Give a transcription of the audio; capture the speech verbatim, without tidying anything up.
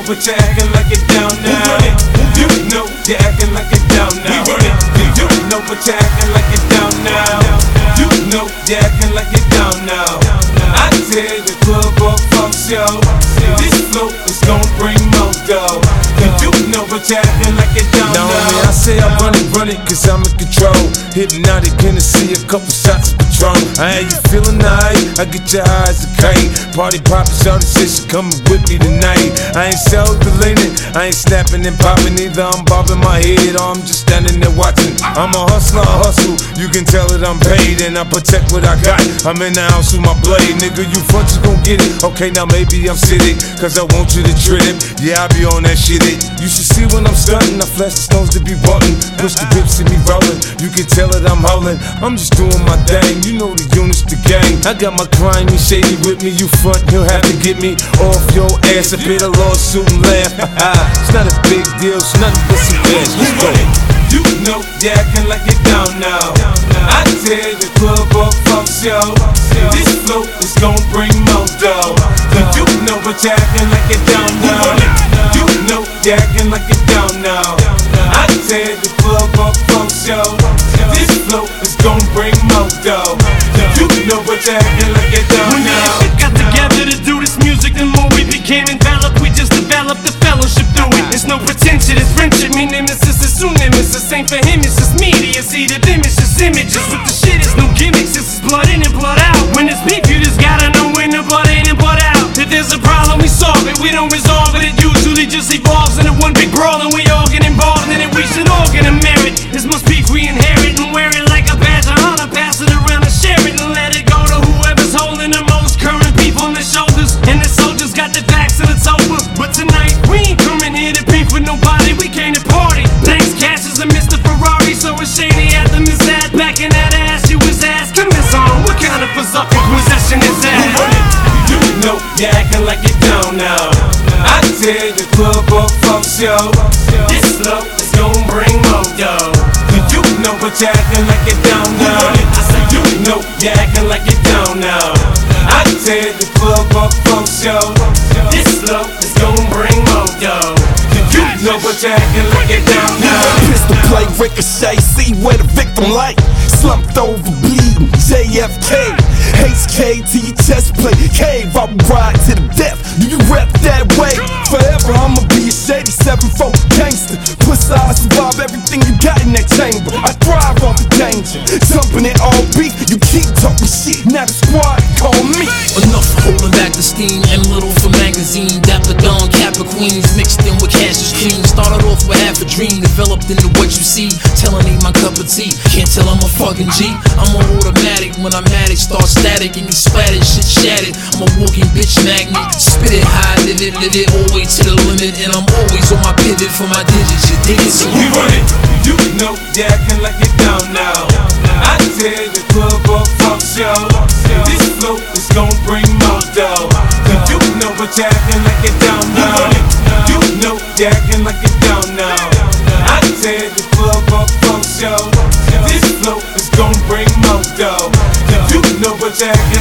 but you're acting like it down now. You know you're acting like it down now. You know but you're acting like it down now. You know you're acting like it down now. I tell the club up fuck show. This flow is gon' bring more dough. You know but you're acting like it down now. Now man, I say I run it, run it, cause I'm in control. Hypnotic, Hennessy, a couple shots of Patron. I had you feeling nice, I get your eyes a kite. Party poppin', shawty said she coming with me tonight. I ain't self-deleting, I ain't snapping and popping either. I'm bobbing my head or I'm just standing there watching. I'm a hustler, I hustle, you can tell that I'm paid and I protect what I got. I'm in the house with my blade, nigga, you front, you gon' get it. Okay, now maybe I'm sitting, cause I want you to trip. Yeah, I be on that shit, it. You should see when I'm stunting, I flash the stones to be button. Push the whips in me rolling, you can tell that I'm holding. I'm just doing my thing, you know the units, the gang. I got my crime and shady with me, you front, you'll have to get me off your ass. I pay the lawsuit and laugh, it's not a big deal, it's nothing but some cash. Let's go. You know you're acting like it down now. I tell the club up fuck show. This flow is gon' bring more dough. You know but you're acting like it down now. You know you're acting like it down now. I tell the club up fuck show. This flow is gon' bring more dough. You know but you're acting like it down now. When we got together to do this music, the more we became enveloped, we just developed the fellowship through it. It's no pretension, it's friendship. Me nemesis is soon nemesis. Ain't for him, it's just media. See the image, just images. With the shit, it's no gimmicks. This is blood in and blood out. When it's beef, you just gotta know when the blood in and blood out. If there's a problem, we solve it. We don't resolve it. It usually just evolves into one big brawl, and we all get involved in it. We should all get a merit. This must beef we inherit and wear it like a badge of honor. Pass it around and share it and let it go to whoever's holding the most current beef on their shoulders. And the soldiers got their backs and it's over. But tonight we ain't coming here to beef with nobody. We came to party. Thanks, Cassius and Mister Ferrari. So it's shady at the Miss Ad. Back in that ass, you was asking this on. What kind of berserk possession is that? You know you're acting like it down now. I tell the club up fuck show. This flow is gon' bring more dough. You know but you're acting like it down now. I said you know you're acting like it down now. I tell the club up fuck show. This flow is gon' bring more dough. You know but you're acting like it down now. Pistol play, ricochet, see where the victim lay. Slumped over, bleeding, J F K. H K to your chest plate, cave, I will ride to the death. Do you rep that way? Forever I'ma be a shady seven four gangster. Plus I survive everything you got in that chamber. I thrive off the danger, jumping it all beat. You keep talking shit, now the squad call me. Enough holding back the steam, M Little for magazine. Dapper Don, Kappa Queens, mixed in with Cassius Cream. Started off with half a dream, developed into what you see. Telling ain't my cup of tea, can't tell I'm a fucking G. I'm on automatic, when I'm at it, start static and get splattered, shit shattered. I'm a walking bitch magnet, spit it high, live it, live it, all way to the limit. And I'm always on my pivot for my digits, you dig it? So we run it, you know you're acting like it down now. I tell the club up fuck show. This flow is gon' bring more dough. You know but you're acting like it down now. You know you're acting like it down now. I tell the club up fuck show. This flow is gon' bring more dough. You know but you're acting